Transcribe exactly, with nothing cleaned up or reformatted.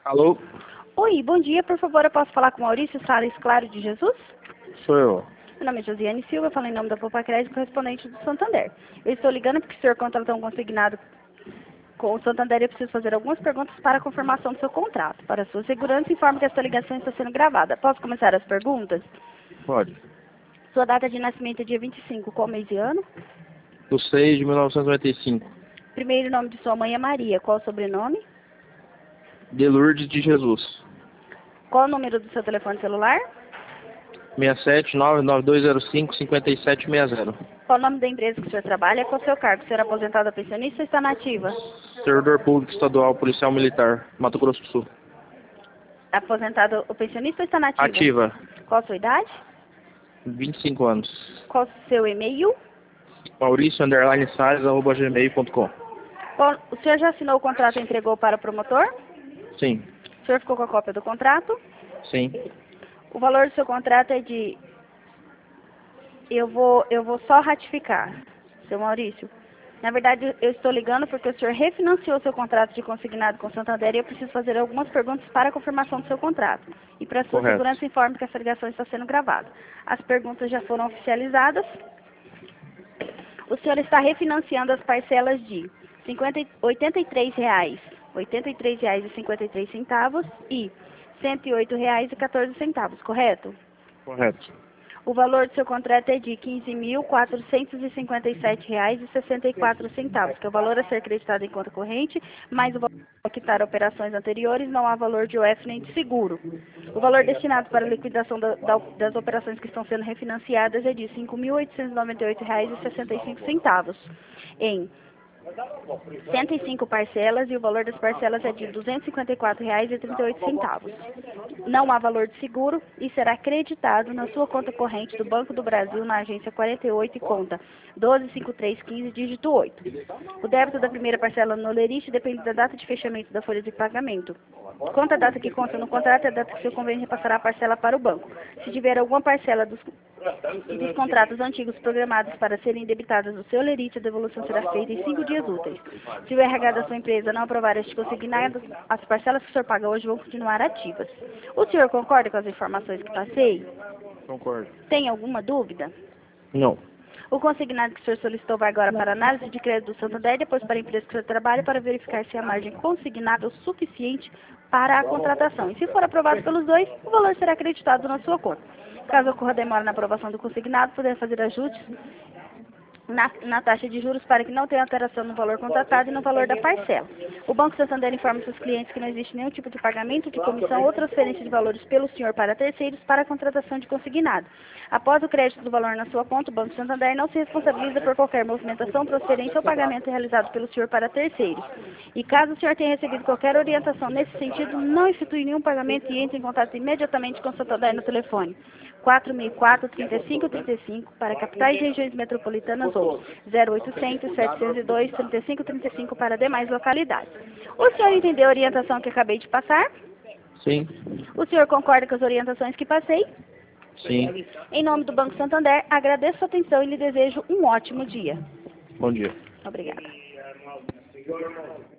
Alô? Oi, bom dia. Por favor, eu posso falar com Maurício Salles Claro de Jesus? Sou eu. Meu nome é Josiane Silva, eu falo em nome da Poupa Crédito, correspondente do Santander. Eu estou ligando porque o senhor contratou um consignado com o Santander e eu preciso fazer algumas perguntas para a confirmação do seu contrato. Para a sua segurança, informo que esta ligação está sendo gravada. Posso começar as perguntas? Pode. Sua data de nascimento é dia vinte e cinco, qual mês e ano? Do seis de mil novecentos e noventa e cinco. Primeiro nome de sua mãe é Maria, qual o sobrenome? De Lourdes de Jesus. Qual o número do seu telefone celular? seis sete nove nove dois zero cinco cinco sete seis zero. Qual o nome da empresa que o senhor trabalha? Qual o seu cargo? O senhor é aposentado ou pensionista ou está na ativa? Servidor Público Estadual Policial Militar, Mato Grosso do Sul. Aposentado ou pensionista ou está na ativa? Ativa. Qual a sua idade? vinte e cinco anos. Qual o seu e-mail? Maurício underline Salles arroba gmail ponto com. Qual- o senhor já assinou o contrato e entregou para o promotor? Sim. O senhor ficou com a cópia do contrato? Sim. O valor do seu contrato é de... Eu vou, eu vou só ratificar, seu Maurício. Na verdade, eu estou ligando porque o senhor refinanciou seu contrato de consignado com o Santander e eu preciso fazer algumas perguntas para a confirmação do seu contrato. E para sua Correto. segurança, informe que essa ligação está sendo gravada. As perguntas já foram oficializadas. O senhor está refinanciando as parcelas de cinquenta, e- oitenta e três reais, oitenta e três reais e cinquenta e três centavos e cento e oito reais e quatorze centavos, correto? Correto. O valor do seu contrato é de quinze mil quatrocentos e cinquenta e sete reais e sessenta e quatro centavos, que é o valor a ser acreditado em conta corrente, mais o valor a quitar operações anteriores, não há valor de O F nem de seguro. O valor destinado para a liquidação da- da- das operações que estão sendo refinanciadas é de cinco mil oitocentos e noventa e oito reais e sessenta e cinco centavos, em cento e cinco parcelas, e o valor das parcelas é de duzentos e cinquenta e quatro reais e trinta e oito centavos. Não há valor de seguro e será acreditado na sua conta corrente do Banco do Brasil na agência quarenta e oito e conta doze cinco três quinze, dígito oito. O débito da primeira parcela no lerite depende da data de fechamento da folha de pagamento. Quanto à data que consta no contrato, é a data que o seu convênio repassará a parcela para o banco. Se tiver alguma parcela dos, dos contratos antigos programados para serem debitadas no seu lerite, a devolução será feita em cinco dias úteis. Se o R H da sua empresa não aprovar este consignado, as parcelas que o senhor paga hoje vão continuar ativas. O senhor concorda com as informações que passei? Concordo. Tem alguma dúvida? Não. O consignado que o senhor solicitou vai agora para análise de crédito do Santander, depois para a empresa que o senhor trabalha, para verificar se a margem consignada é o suficiente para a contratação. E se for aprovado pelos dois, o valor será acreditado na sua conta. Caso ocorra demora na aprovação do consignado, poderá fazer ajustes na, na taxa de juros para que não tenha alteração no valor contratado e no valor da parcela. O Banco Santander informa seus clientes que não existe nenhum tipo de pagamento de comissão ou transferência de valores pelo senhor para terceiros para a contratação de consignado. Após o crédito do valor na sua conta, o Banco Santander não se responsabiliza por qualquer movimentação, transferência ou pagamento realizado pelo senhor para terceiros. E caso o senhor tenha recebido qualquer orientação nesse sentido, não institui nenhum pagamento e entre em contato imediatamente com o Santander no telefone quatro seis quatro, trinta e cinco, trinta e cinco para capitais e regiões metropolitanas ou zero oitocentos, setecentos e dois, trinta e cinco, trinta e cinco para demais localidades. O senhor entendeu a orientação que acabei de passar? Sim. O senhor concorda com as orientações que passei? Sim. Em nome do Banco Santander, agradeço a atenção e lhe desejo um ótimo dia. Bom dia. Obrigada.